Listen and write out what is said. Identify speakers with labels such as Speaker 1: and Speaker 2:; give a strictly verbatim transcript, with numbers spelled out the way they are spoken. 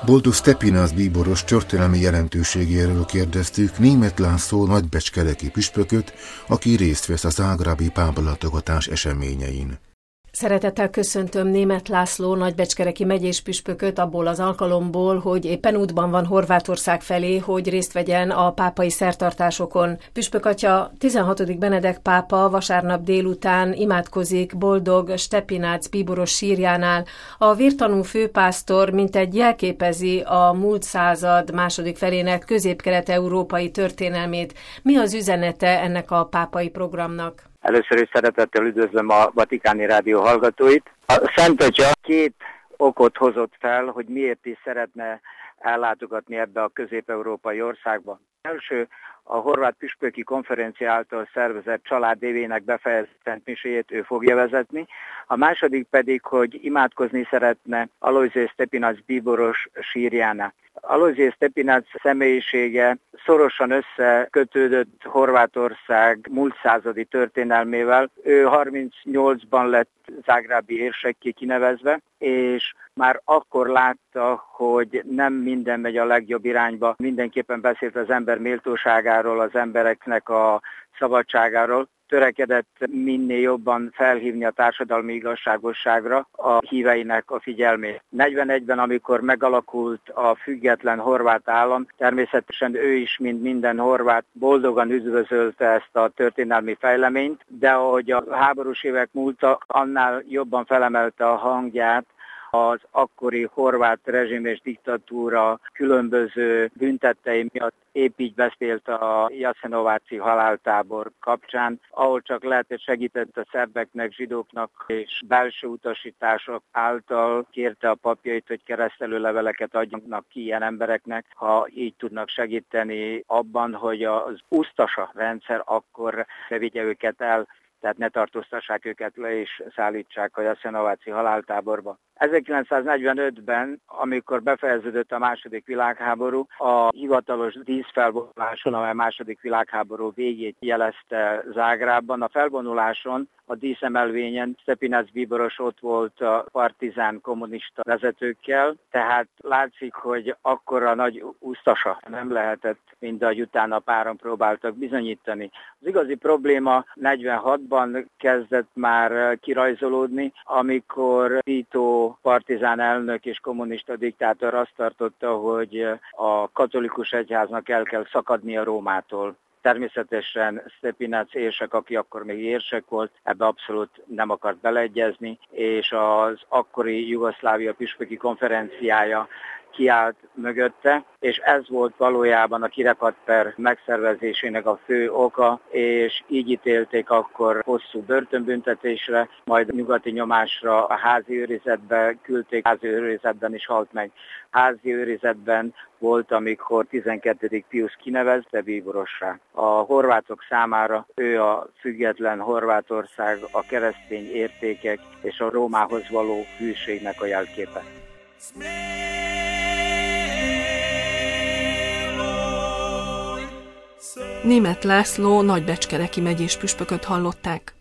Speaker 1: Boldog Stepinac bíboros történelmi jelentőségéről kérdeztük Németh László nagybecskereki püspököt, aki részt vesz a zágrábi pápalátogatás eseményein.
Speaker 2: Szeretettel köszöntöm Németh László nagybecskereki megyés püspököt abból az alkalomból, hogy éppen útban van Horvátország felé, hogy részt vegyen a pápai szertartásokon. Püspök atya, tizenhatodik Benedek pápa vasárnap délután imádkozik Boldog Stepinac bíboros sírjánál. A vértanú főpásztor mintegy jelképezi a múlt század második felének közép-kelet-európai történelmét. Mi az üzenete ennek a pápai programnak?
Speaker 3: Először is szeretettel üdvözlöm a Vatikáni Rádió hallgatóit. A Szent Atya két okot hozott fel, hogy miért is szeretne ellátogatni ebbe a közép-európai országba. Első, a horvát püspöki konferencia által szervezett családévének befejezett szent miséjét ő fogja vezetni. A második pedig, hogy imádkozni szeretne Alojzsej Stepinac bíboros sírjánál. Alojzsej Stepinac személyisége szorosan összekötődött Horvátország múlt századi történelmével. Ő harmincnyolcban lett zágrábi érsekké kinevezve, és már akkor látta, hogy nem minden megy a legjobb irányba. Mindenképpen beszélt az ember méltóságáról, az embereknek a szabadságáról. Törekedett minél jobban felhívni a társadalmi igazságosságra a híveinek a figyelmét. negyvenegyben, amikor megalakult a független horvát állam, természetesen ő is, mint minden horvát, boldogan üdvözölte ezt a történelmi fejleményt, de ahogy a háborús évek múltak, annál jobban felemelte a hangját az akkori horvát rezsim és diktatúra különböző büntettei miatt. Épp így beszélt a Jasenovaci haláltábor kapcsán, ahol csak lehetett segített a szerbeknek, zsidóknak és belső utasítások által kérte a papjait, hogy keresztelőleveleket adjanak ki ilyen embereknek, ha így tudnak segíteni abban, hogy az usztasa rendszer akkor vigye őket el, tehát ne tartóztassák őket le és szállítsák a Jasenovaci haláltáborba. ezerkilencszáznegyvenötben, amikor befejeződött a második világháború, a hivatalos díszfelvonuláson, amely a második világháború végét jelezte Zágrában, a felvonuláson, a díszemelvényen Stepinac bíboros ott volt a partizán kommunista vezetőkkel, tehát látszik, hogy akkora nagy usztasa nem lehetett, mint ahogy utána páran próbáltak bizonyítani. Az igazi probléma negyvenhatban kezdett már kirajzolódni, amikor Tito partizán elnök és kommunista diktátor azt tartotta, hogy a katolikus egyháznak el kell szakadnia Rómától. Természetesen Stepinac érsek, aki akkor még érsek volt, ebbe abszolút nem akart beleegyezni, és az akkori Jugoszlávia püspöki konferenciája kiállt mögötte, és ez volt valójában a kirakatper megszervezésének a fő oka, és így ítélték akkor hosszú börtönbüntetésre, majd nyugati nyomásra a házi őrizetbe küldték, házi őrizetben is halt meg. Házi őrizetben volt, amikor tizenkettedik Piusz kinevezte bíborossá. A horvátok számára ő a független Horvátország, a keresztény értékek és a Rómához való hűségnek a jelképe.
Speaker 2: Németh László nagybecskereki megyés püspököt hallották.